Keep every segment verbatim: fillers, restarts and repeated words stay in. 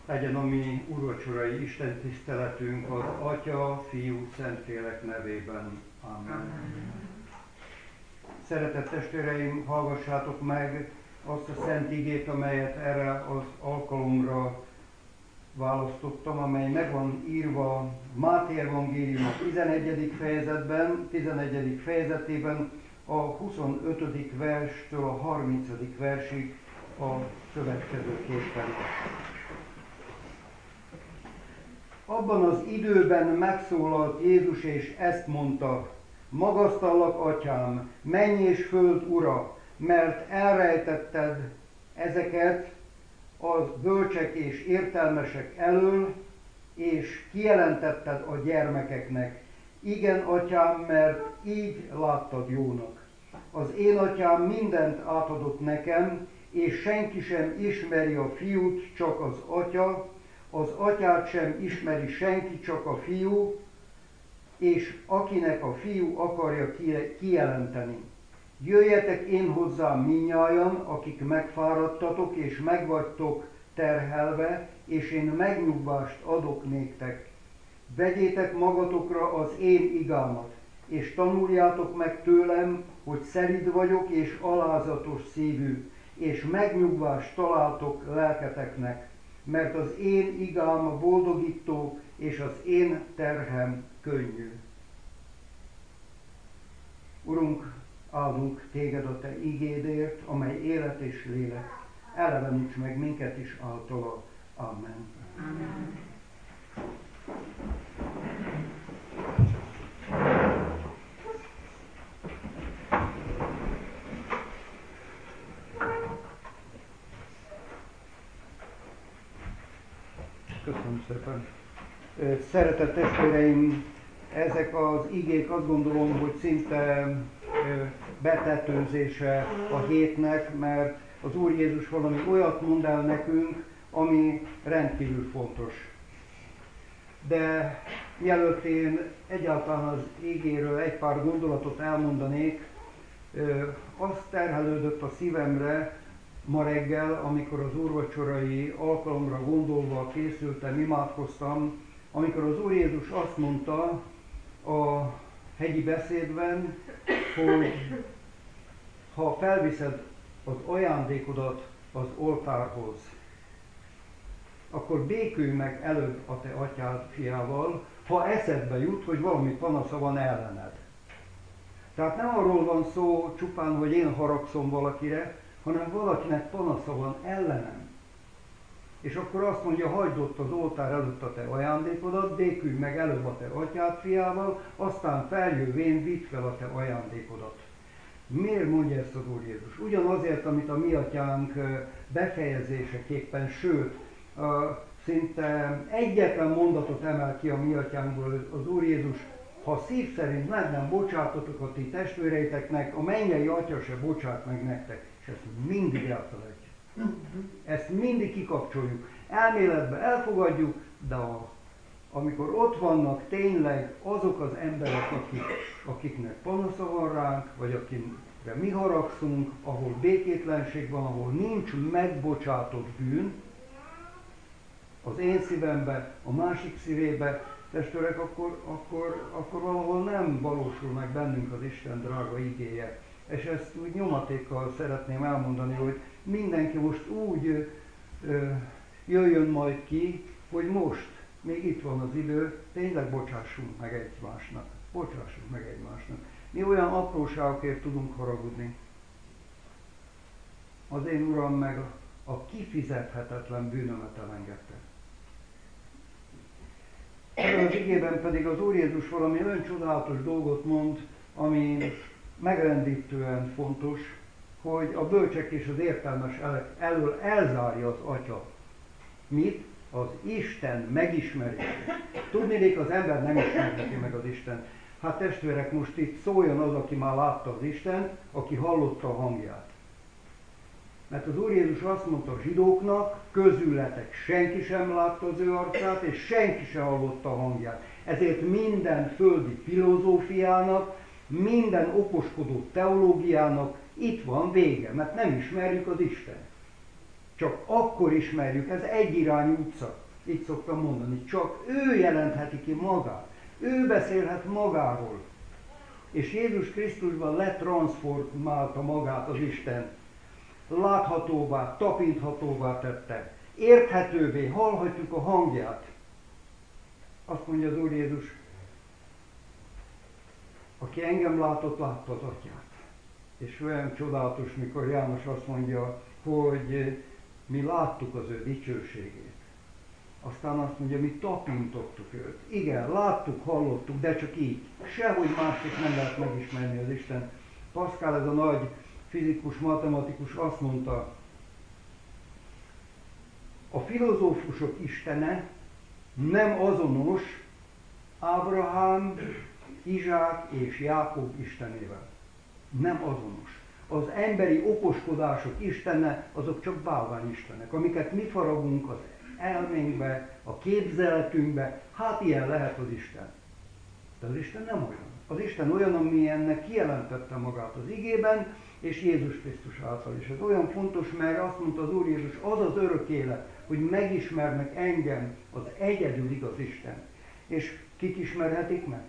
Legyen a mi úrvacsorai Isten tiszteletünk az Atya, Fiú, Szentlélek nevében. Amen. Amen. Szeretett testvéreim, hallgassátok meg azt a szent igét, amelyet erre az alkalomra választottam, amely meg van írva Máté evangélium tizenegyedik fejezetben, tizenegyedik fejezetében a huszonötödik verstől a harmincadik versig a következőképpen. Abban az időben megszólalt Jézus, és ezt mondta: magasztallak, Atyám, menny és föld ura, mert elrejtetted ezeket a bölcsek és értelmesek elől, és kijelentetted a gyermekeknek. Igen, Atyám, mert így láttad jónak. Az én Atyám mindent átadott nekem, és senki sem ismeri a fiút, csak az Atya, az Atyát sem ismeri senki, csak a fiú, és akinek a fiú akarja kijelenteni. Jöjjetek én hozzám minnyájan, akik megfáradtatok és megvagytok terhelve, és én megnyugvást adok néktek. Vegyétek magatokra az én igámat, és tanuljátok meg tőlem, hogy szelíd vagyok és alázatos szívű, és megnyugvást találtok lelketeknek, mert az én igám a boldogító, és az én terhem könnyű. Urunk, áldunk téged a te igédért, amely élet és lélek. Eleveníts meg minket is általa. Amen. Amen. Köszönöm szépen. Szeretett testvéreim, ezek az igék azt gondolom, hogy szinte betetőzése a hétnek, mert az Úr Jézus valami olyat mond el nekünk, ami rendkívül fontos. De mielőtt én egyáltalán az igéről egy pár gondolatot elmondanék, azt terhelődött a szívemre ma reggel, amikor az úrvacsorai alkalomra gondolva készültem, imádkoztam, amikor az Úr Jézus azt mondta a hegyi beszédben, hogy ha felviszed az ajándékodat az oltárhoz, akkor békülj meg előbb a te atyád fiával, ha eszedbe jut, hogy valami panasza van ellened. Tehát nem arról van szó csupán, hogy én haragszom valakire, hanem valakinek panasza van ellenem. És akkor azt mondja, hagyd ott az oltár előtt a te ajándékodat, békülj meg előbb a te atyád fiával, aztán feljövén vidd fel a te ajándékodat. Miért mondja ezt az Úr Jézus? Ugyanazért, amit a mi atyánk befejezéseképpen, sőt, szinte egyetlen mondatot emel ki a mi atyánkból az Úr Jézus: ha szív szerint meg nem bocsátotok a ti testvéreiteknek, a mennyei atya se bocsát meg nektek. És ezt mindig elfelejtjük. Ezt mindig kikapcsoljuk. Elméletben elfogadjuk, de a, amikor ott vannak tényleg azok az emberek, akik, akiknek panasza van ránk, vagy akikre mi haragszunk, ahol békétlenség van, ahol nincs megbocsátott bűn, az én szívembe, a másik szívébe, testvérek, akkor, akkor, akkor valahol nem valósul meg bennünk az Isten drága igéje. És ezt úgy nyomatékkal szeretném elmondani, hogy mindenki most úgy ö, jöjjön majd ki, hogy most, még itt van az idő, tényleg bocsássunk meg egymásnak. Bocsássunk meg egymásnak. Mi olyan apróságokért tudunk haragudni. Az én Uram meg a, a kifizethetetlen bűnömet elengedte. Ebben az igében pedig az Úr Jézus valami olyan csodálatos dolgot mond, ami megrendítően fontos, hogy a bölcsek és az értelmes elől elzárja az Atya. Mit? Az Isten megismerését. Tudnék, az ember nem ismerheti meg az Istent. Hát testvérek, most itt szóljon az, aki már látta az Istent, aki hallotta a hangját. Mert az Úr Jézus azt mondta a zsidóknak, közületek senki sem látta az ő arcát, és senki sem hallotta a hangját. Ezért minden földi filozófiának, minden okoskodó teológiának itt van vége, mert nem ismerjük az Istent. csak akkor ismerjük, ez egyirányú utca, így szoktam mondani, csak ő jelentheti ki magát, ő beszélhet magáról. És Jézus Krisztusban letranszformálta magát az Isten. Láthatóvá, tapinthatóvá tette, érthetővé, hallhatjuk a hangját. Azt mondja az Úr Jézus, aki engem látott, látta az Atyát. És olyan csodálatos, mikor János azt mondja, hogy mi láttuk az ő dicsőségét. Aztán azt mondja, mi tapintottuk őt. Igen, láttuk, hallottuk, de csak így. Sehogy másképp nem lehet megismerni az Isten. Pascal, ez a nagy fizikus, matematikus azt mondta, a filozófusok istene nem azonos Ábrahám, Izsák és Jákob istenével. Nem azonos. Az emberi okoskodások istene, azok csak bálványistenek, amiket mi faragunk az elménkbe, a képzeletünkbe, hát ilyen lehet az Isten. De az Isten nem olyan. Az Isten olyan, amilyennek kijelentette magát az igében, és Jézus Krisztus által is. Ez olyan fontos, mert azt mondta az Úr Jézus, az az örök élet, hogy megismernek engem, az egyedül igaz Isten. És kik ismerhetik meg?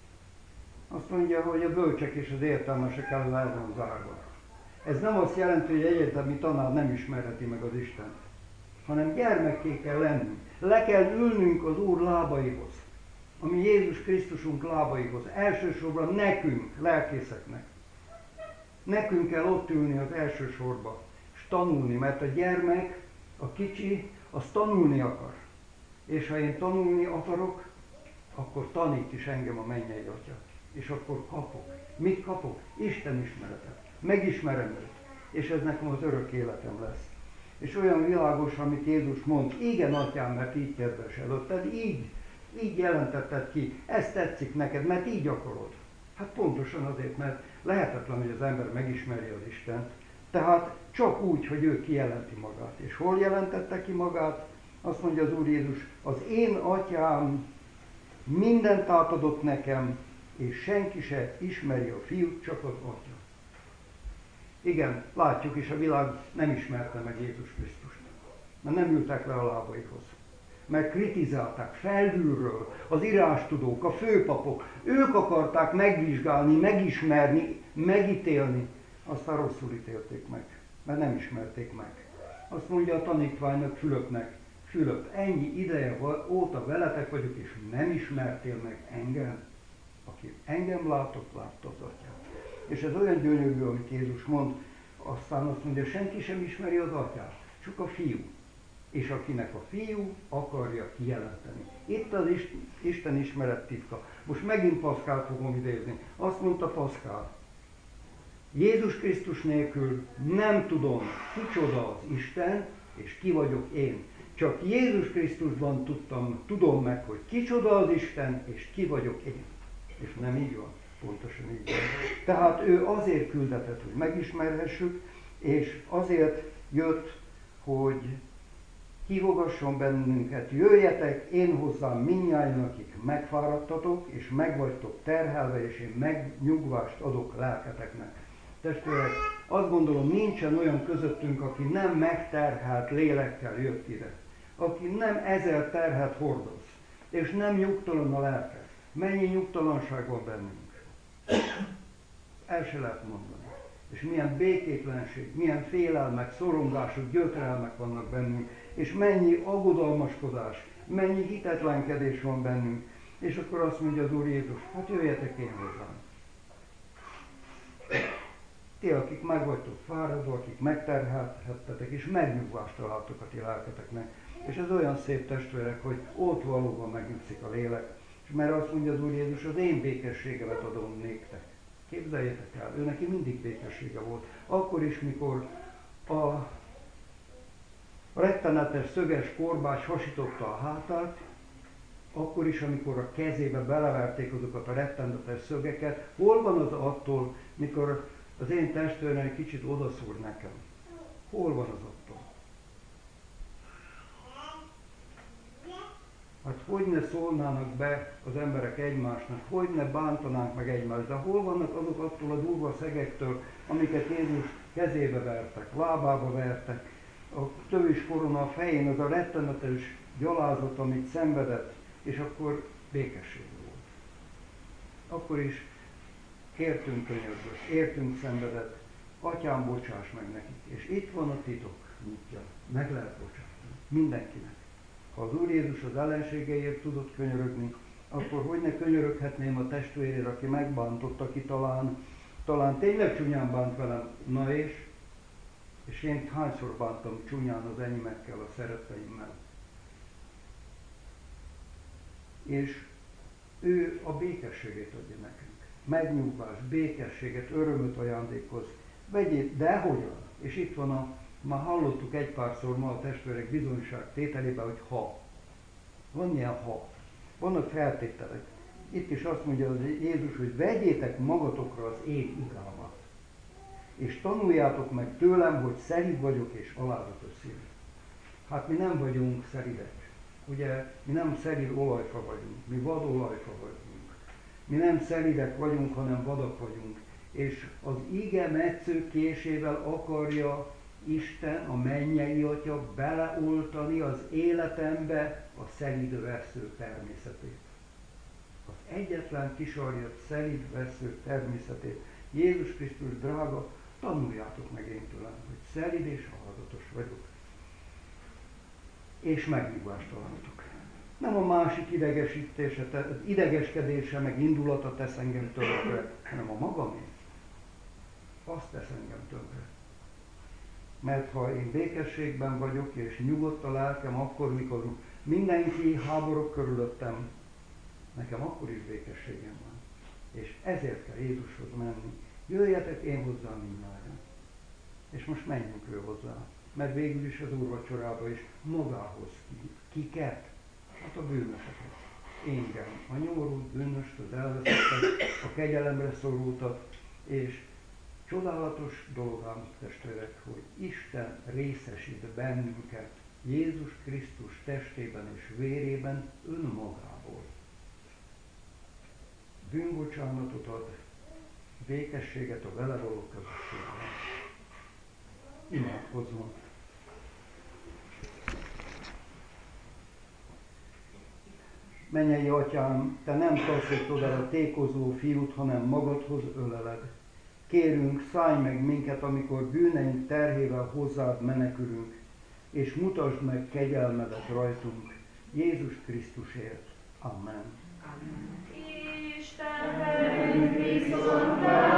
Azt mondja, hogy a bölcsek és az értelmesek elől el van zárva. Ez nem azt jelenti, hogy egyetemi tanár nem ismerheti meg az Istent, hanem gyermekké kell lennünk. Le kell ülnünk az Úr lábaihoz, ami Jézus Krisztusunk lábaihoz. Elsősorban nekünk, lelkészeknek. Nekünk kell ott ülni az első sorba, és tanulni, mert a gyermek, a kicsi, az tanulni akar. És ha én tanulni akarok, akkor tanít is engem a mennyei Atya. És akkor kapok. Mit kapok? Isten ismeretet. Megismerem őt. És ez nekem az örök életem lesz. És olyan világos, amit Jézus mond, igen, Atyám, mert így kedves előtted, így, így jelentetted ki, ez tetszik neked, mert így akarod. Hát pontosan azért, mert lehetetlen, hogy az ember megismerje az Istent, tehát csak úgy, hogy ő kijelenti magát. És hol jelentette ki magát? Azt mondja az Úr Jézus, az én Atyám mindent átadott nekem, és senki se ismeri a Fiút, csak az Atya. Igen, látjuk is, a világ nem ismerte meg Jézus Krisztust, mert nem ültek le a lábaihoz. Mert kritizálták felülről az írástudók, a főpapok, ők akarták megvizsgálni, megismerni, megítélni, aztán rosszul ítélték meg, mert nem ismerték meg. Azt mondja a tanítványnak, Fülöpnek, Fülöp, ennyi ideje óta veletek vagyok, és nem ismertél meg engem? Aki engem látott, látta az Atyát. És ez olyan gyönyörű, amit Jézus mond, aztán azt mondja, senki sem ismeri az Atyát, csak a Fiú. És akinek a Fiú akarja kijelenteni. Itt az Isten ismeret titka. Most megint Pascal fogom idézni. Azt mondta Pascal, Jézus Krisztus nélkül nem tudom, kicsoda az Isten, és ki vagyok én. Csak Jézus Krisztusban tudtam, tudom meg, hogy kicsoda az Isten, és ki vagyok én. És nem így van. Pontosan így van. Tehát ő azért küldetett, hogy megismerhessük, és azért jött, hogy hívogasson bennünket, jöjjetek én hozzám mindnyájan, akik megfáradtatok, és megvagytok terhelve, és én megnyugvást adok lelketeknek. Testvérek, azt gondolom, nincsen olyan közöttünk, aki nem megterhelt lélekkel jött ide. Aki nem ezer terhet hordoz, és nem nyugtalan a lelke. Mennyi nyugtalanság van bennünk? El se lehet mondani. És milyen békétlenség, milyen félelmek, szorongások, gyötrelmek vannak bennünk, és mennyi aggodalmaskodás, mennyi hitetlenkedés van bennünk. És akkor azt mondja az Úr Jézus, hát jöjjetek én hozzám. Ti, akik meg vagytok fáradva, akik megterhelhettetek, és megnyugvást találtok a ti lelketeknek. És ez olyan szép, testvérek, hogy ott valóban megnyugszik a lélek. És mert azt mondja az Úr Jézus, az én békességemet adom néktek. Képzeljétek el, ő neki mindig békessége volt. Akkor is, mikor a rettenetes szöges korbács hasította a hátát, akkor is, amikor a kezébe beleverték azokat a rettenetes szögeket, hol van az attól, mikor az én testvérem egy kicsit odaszúr nekem? Hol van az attól? Hát hogy ne szólnának be az emberek egymásnak, hogy ne bántanánk meg egymást, de hol vannak azok attól a durva szegektől, amiket Jézus kezébe vertek, lábába vertek, a tövis korona a fején, az a rettenetes gyalázat, amit szenvedett, és akkor békesség volt. Akkor is kértünk könyörgött, értünk szenvedett, Atyám, bocsáss meg nekik. És itt van a titok útja, meg lehet bocsátani mindenkinek. Ha az Úr Jézus az ellenségeiért tudott könyörögni, akkor hogy ne könyöröghetném a testvérért, aki megbántott, aki talán, talán tényleg csúnyán bánt velem, na és? És én hányszor bántam csúnyán az enyémekkel, a szeretteimmel. És ő a békességét adja nekünk. Megnyugvás, békességet, örömöt ajándékoz. Vegyél, de hogyan? És itt van a, már hallottuk egy párszor ma a testvérek bizonyság tételében, hogy ha. Van ilyen ha. Vannak feltételek. Itt is azt mondja az Jézus, hogy vegyétek magatokra az én igámat. És tanuljátok meg tőlem, hogy szelíd vagyok és alázatos szívű. Hát mi nem vagyunk szelídek. Ugye, mi nem szelíd olajfa vagyunk, mi vad olajfa vagyunk. Mi nem szelídek vagyunk, hanem vadak vagyunk. És az ige metszőkésével akarja Isten, a mennyei Atya beleoltani az életembe a szelíd vesző természetét. Az egyetlen kisarjat szelíd vesző természetét. Jézus Krisztus drága, tanuljátok meg én tőlem, hogy szelíd és alázatos vagyok. És megnyugvást találtok. Nem a másik idegesítése, te, idegeskedése, meg indulata tesz engem tönkre, hanem a magamé. Azt tesz engem tönkre. Mert ha én békességben vagyok, és nyugodt a lelkem, akkor, mikor mindenki háborog körülöttem, nekem akkor is békességem van. És ezért kell Jézushoz menni. Jöjjetek én hozzá mindnyájan. És most menjünk ő hozzá. Mert végül is az úrvacsorába is magához hív. Kiket? Hát a bűnöseket. Engem, a nyomorult bűnöst, az elveszettet, a kegyelemre szorultat, és csodálatos dolog ám, testvérek, hogy Isten részesít bennünket Jézus Krisztus testében és vérében önmagából. Bűnbocsánatot ad, békességet a vele való közösségben. Imádkozzunk! Mennyei Atyám, Te nem taszítod el a tékozó fiút, hanem magadhoz öleled. Kérünk, szállj meg minket, amikor bűneink terhével hozzád menekülünk, és mutasd meg kegyelmedet rajtunk, Jézus Krisztusért. Amen. Isten velünk viszont